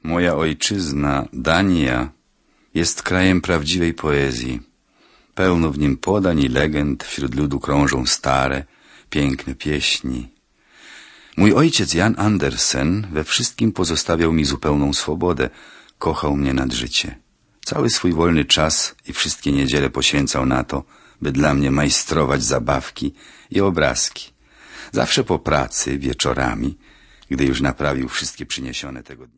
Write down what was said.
Moja ojczyzna, Dania, jest krajem prawdziwej poezji. Pełno w nim podań i legend, wśród ludu krążą stare, piękne pieśni. Mój ojciec Jan Andersen we wszystkim pozostawiał mi zupełną swobodę, kochał mnie nad życie. Cały swój wolny czas i wszystkie niedziele poświęcał na to, by dla mnie majstrować zabawki i obrazki. Zawsze po pracy, wieczorami, gdy już naprawił wszystkie przyniesione tego dnia.